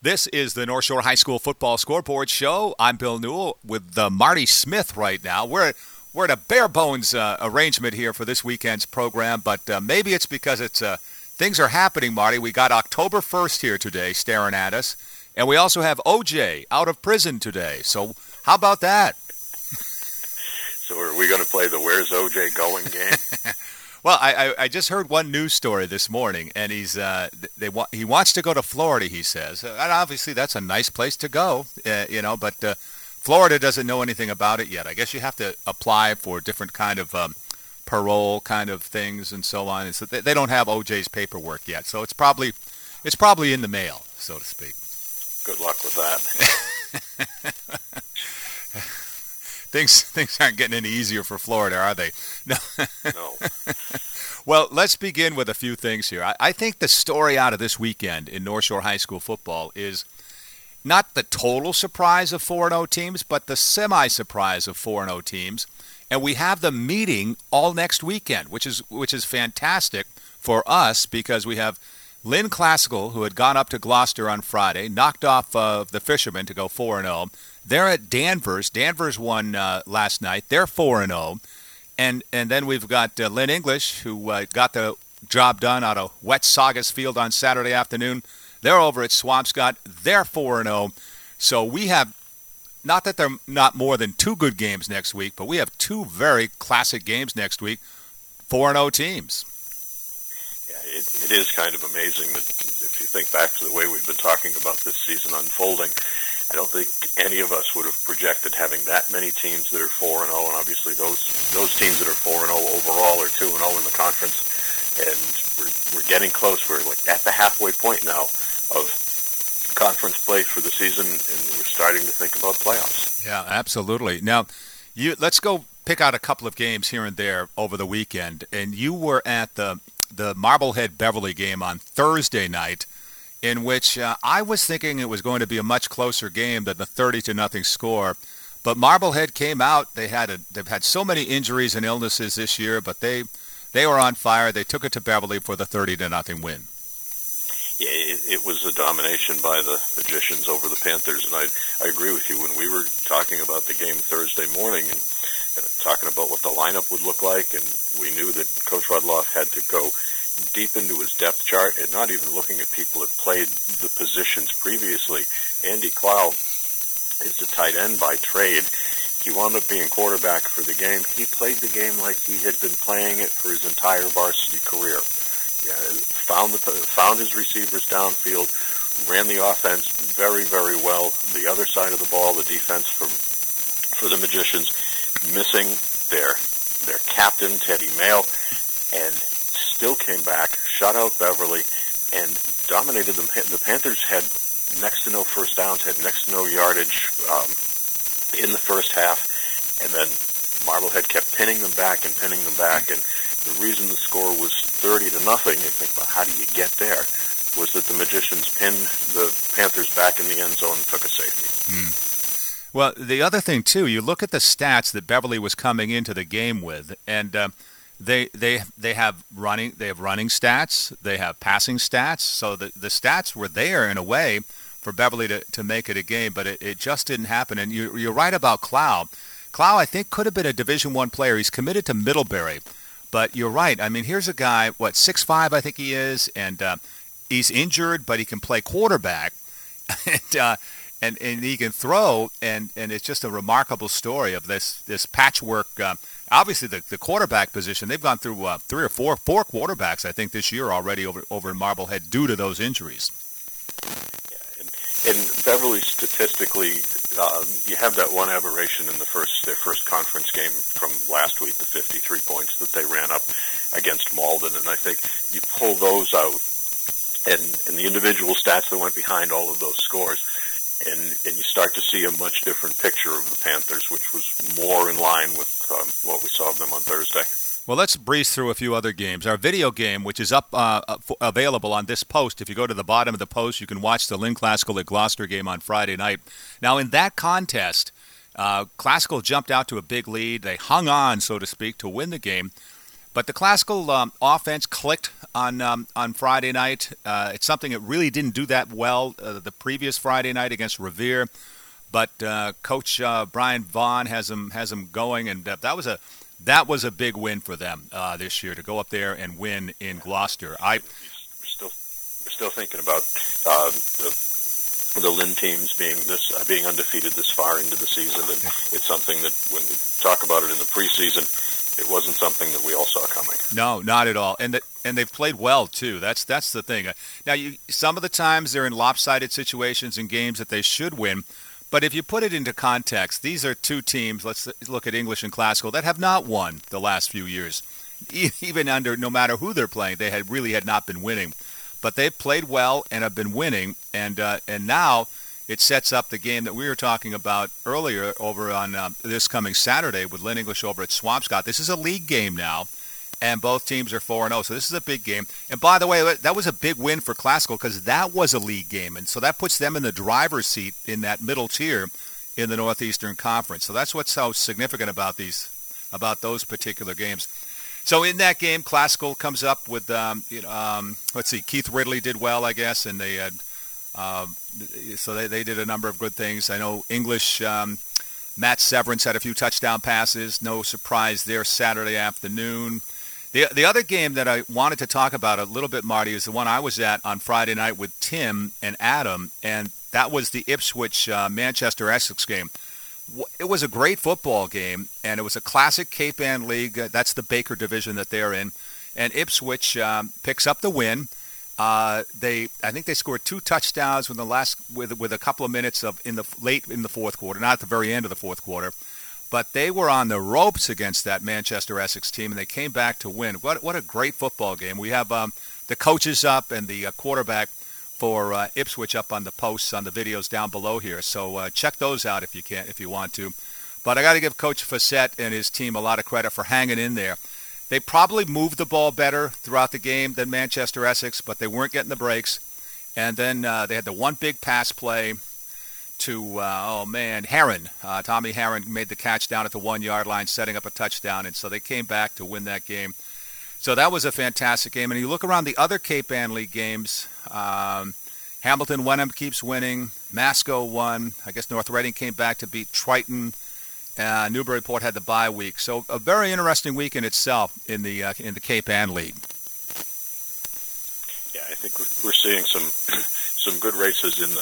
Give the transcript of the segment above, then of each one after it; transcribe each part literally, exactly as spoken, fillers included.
This is the North Shore High School Football Scoreboard Show. I'm Bill Newell with uh, Marty Smith right now. We're we're at a bare bones uh, arrangement here for this weekend's program, but uh, maybe it's because it's uh, things are happening, Marty. We got October first here today staring at us, and we also have O J out of prison today. So how about that? So are we going to play the Where's O J Going game? Well, I, I I just heard one news story this morning, and he's uh they want he wants to go to Florida. He says, and obviously that's a nice place to go, uh, you know. But uh, Florida doesn't know anything about it yet. I guess you have to apply for different kind of um, parole kind of things and so on. And so they, they don't have O J's paperwork yet, so it's probably it's probably in the mail, so to speak. Good luck with that. Things things aren't getting any easier for Florida, are they? No. No. Well, let's begin with a few things here. I, I think the story out of this weekend in North Shore High School football is not the total surprise of four and oh teams, but the semi-surprise of four and oh teams. And we have them meeting all next weekend, which is which is fantastic for us because we have Lynn Classical, who had gone up to Gloucester on Friday, knocked off uh, the Fishermen to go four and oh. They're at Danvers. Danvers won uh, last night. They're four and oh. And and then we've got uh, Lynn English, who uh, got the job done out of Wet Saugus Field on Saturday afternoon. They're over at Swampscott. They're four and oh. So we have, not that they're not more than two good games next week, but we have two very classic games next week, four and oh teams. Yeah, it, it is kind of amazing that if you think back to the way we've been talking about this season unfolding, I don't think any of us would have projected having that many teams that are four and oh, and obviously those those teams that are four and oh overall are two and oh in the conference, and we're we're getting close. We're like at the halfway point now of conference play for the season, and we're starting to think about playoffs. Yeah, absolutely. Now, you let's go pick out a couple of games here and there over the weekend, and you were at the the Marblehead Beverly game on Thursday night, in which uh, I was thinking it was going to be a much closer game than the thirty to nothing score. But Marblehead came out. They had a, they've had so many injuries and illnesses this year, but they they were on fire. They took it to Beverly for the thirty to nothing win. Yeah, it, it was a domination by the Magicians over the Panthers, and I I agree with you. When we were talking about the game Thursday morning and, and talking about what the lineup would look like, and we knew that Coach Rudloff had to go deep into his depth chart and not even looking at people that played the positions previously. Andy Clow is a tight end by trade. He wound up being quarterback for the game. He played the game like he had been playing it for his entire varsity career. Yeah, found the found his receivers downfield, ran the offense very, very well. The other side of the ball, the defense for for the Magicians, missing their their captain Teddy Mail, and still came back, shut out Beverly, and dominated them. The Panthers had next to no first downs, had next to no yardage um, in the first half, and then Marblehead kept pinning them back and pinning them back. And the reason the score was thirty to nothing, you think about how do you get there, was that the Magicians pinned the Panthers back in the end zone and took a safety. Hmm. Well, the other thing too, you look at the stats that Beverly was coming into the game with, and uh, They they they have running they have running stats, they have passing stats, so the the stats were there in a way for Beverly to, to make it a game, but it, it just didn't happen. And you you're right about Clow. Clow, I think, could have been a Division One player. He's committed to Middlebury, but you're right. I mean, here's a guy, what six five I think he is, and uh, he's injured, but he can play quarterback, and uh, and and he can throw, and, and it's just a remarkable story of this this patchwork. Uh, Obviously, the, the quarterback position, they've gone through uh, three or four four quarterbacks, I think, this year already over over in Marblehead due to those injuries. Yeah, and, and Beverly, statistically, uh, you have that one aberration in the first their first conference game from last week, the fifty-three points that they ran up against Malden, and I think you pull those out, and, and the individual stats that went behind all of those scores, and, and you start to see a much different picture of the Panthers, which was more in line with um, what we saw of them on Thursday. Well, let's breeze through a few other games. Our video game, which is up uh, available on this post. If you go to the bottom of the post, you can watch the Lynn Classical at Gloucester game on Friday night. Now, in that contest, uh, Classical jumped out to a big lead. They hung on, so to speak, to win the game. But the Classical um, offense clicked on um, on Friday night. Uh, it's something that really didn't do that well uh, the previous Friday night against Revere. But uh, Coach uh, Brian Vaughn has them has them going, and uh, that was a that was a big win for them uh, this year to go up there and win in Gloucester. I we're still we're still thinking about uh, the the Lynn teams being this uh, being undefeated this far into the season, and it's something that when we talk about it in the preseason, it wasn't something that we all saw coming. No, not at all. And the, and they've played well too. That's that's the thing. Now, you, some of the times they're in lopsided situations in games that they should win. But if you put it into context, these are two teams, let's look at English and Classical, that have not won the last few years. Even under, no matter who they're playing, they had really had not been winning. But they've played well and have been winning. And uh, and now it sets up the game that we were talking about earlier over on uh, this coming Saturday with Lynn English over at Swampscott. This is a league game now, and both teams are four and oh, so this is a big game. And by the way, that was a big win for Classical because that was a league game, and so that puts them in the driver's seat in that middle tier in the Northeastern Conference. So that's what's so significant about these, about those particular games. So in that game, Classical comes up with, um, you know, um, let's see, Keith Ridley did well, I guess, and they had, uh, so they, they did a number of good things. I know English, um, Matt Severance had a few touchdown passes, no surprise there Saturday afternoon. The the other game that I wanted to talk about a little bit, Marty, is the one I was at on Friday night with Tim and Adam, and that was the Ipswich uh, Manchester Essex game. It was a great football game, and it was a classic Cape Ann League. That's the Baker division that they're in. And Ipswich um, picks up the win. Uh, they, I think they scored two touchdowns with the last, with with a couple of minutes of in the late in the fourth quarter, not at the very end of the fourth quarter. But they were on the ropes against that Manchester Essex team, and they came back to win. What what a great football game! We have um, the coaches up and the uh, quarterback for uh, Ipswich up on the posts on the videos down below here. So uh, check those out if you can, if you want to. But I got to give Coach Facette and his team a lot of credit for hanging in there. They probably moved the ball better throughout the game than Manchester Essex, but they weren't getting the breaks. And then uh, they had the one big pass play to, uh, oh man, Heron. Uh, Tommy Heron made the catch down at the one-yard line, setting up a touchdown, and so they came back to win that game. So that was a fantastic game. And you look around the other Cape Ann League games, um, Hamilton Wenham keeps winning. Masco won. I guess North Reading came back to beat Triton. Uh, Newburyport had the bye week. So a very interesting week in itself in the uh, in the Cape Ann League. Yeah, I think we're, we're seeing some some good races in the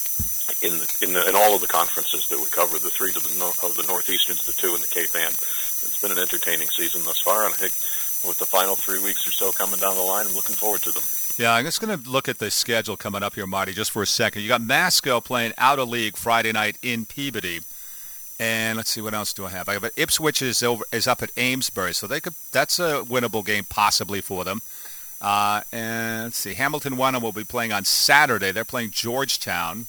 in the, in the in all of the conferences that we cover. The three to the no, of the Northeasterns, the two in the Cape Ann. It's been an entertaining season thus far, and I think with the final three weeks or so coming down the line, I'm looking forward to them. Yeah, I'm just going to look at the schedule coming up here, Marty, just for a second. You got Masco playing out of league Friday night in Peabody. And let's see, what else do I have? I have Ipswich is over is up at Amesbury, so they could that's a winnable game possibly for them. Uh, and let's see, Hamilton Wenham will be playing on Saturday. They're playing Georgetown,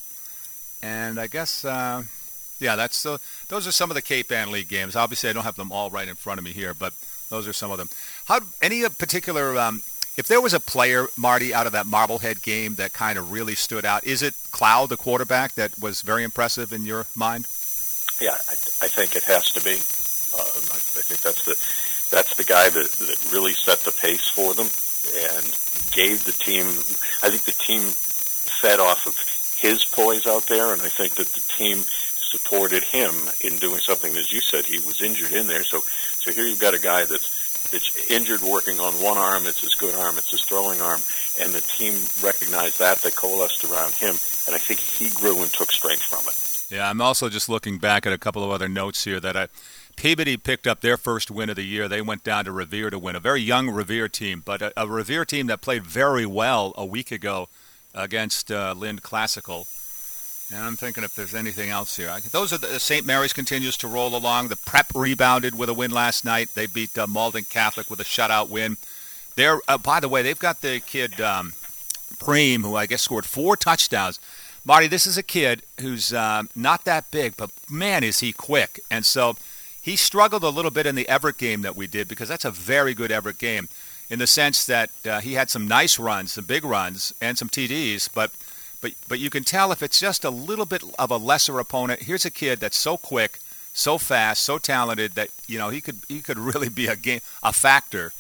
and I guess uh, yeah, that's uh, those are some of the Cape Ann League games. Obviously, I don't have them all right in front of me here, but those are some of them. How any particular? Um, if there was a player, Marty, out of that Marblehead game that kind of really stood out, is it Cloud, the quarterback, that was very impressive in your mind? Yeah, I, I think it has to be. Um, I, I think that's the that's the guy that that really set the pace for them and gave the team. I think the team fed off of his poise out there, and I think that the team supported him in doing something. As you said, he was injured in there, so so here you've got a guy that's that's injured, working on one arm. It's his good arm. It's his throwing arm, and the team recognized that. They coalesced around him, and I think he grew and took strength from it. Yeah, I'm also just looking back at a couple of other notes here that I, Peabody picked up their first win of the year. They went down to Revere to win. A very young Revere team, but a, a Revere team that played very well a week ago against uh, Lynn Classical. And I'm thinking if there's anything else here. I, those are the Saint Mary's continues to roll along. The Prep rebounded with a win last night. They beat uh, Malden Catholic with a shutout win. They're, uh, by the way, they've got the kid um, Preem, who I guess scored four touchdowns. Marty, this is a kid who's um, not that big, but man, is he quick. And so he struggled a little bit in the Everett game that we did because that's a very good Everett game in the sense that uh, he had some nice runs, some big runs, and some T Ds. But, but, but you can tell if it's just a little bit of a lesser opponent. Here's a kid that's so quick, so fast, so talented that you know he could he could really be a game a factor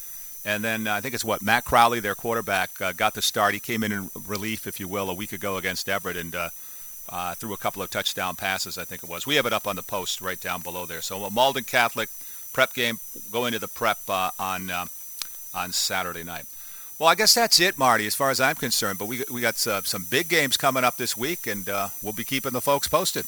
And then uh, I think it's what, Matt Crowley, their quarterback, uh, got the start. He came in in relief, if you will, a week ago against Everett and uh, uh, threw a couple of touchdown passes, I think it was. We have it up on the post right down below there. So a Malden Catholic prep game, going to the prep uh, on uh, on Saturday night. Well, I guess that's it, Marty, as far as I'm concerned. But we we got uh, some big games coming up this week, and uh, we'll be keeping the folks posted.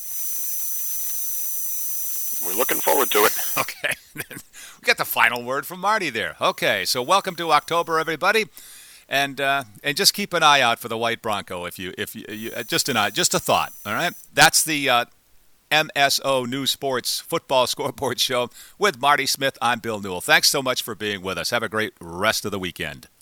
We're looking forward to it. Okay. We got the final word from Marty there. Okay, so welcome to October, everybody. And uh, and just keep an eye out for the White Bronco if you if you, you just an eye, just a thought, all right? That's the uh, M S O News Sports Football Scoreboard Show with Marty Smith. I'm Bill Newell. Thanks so much for being with us. Have a great rest of the weekend.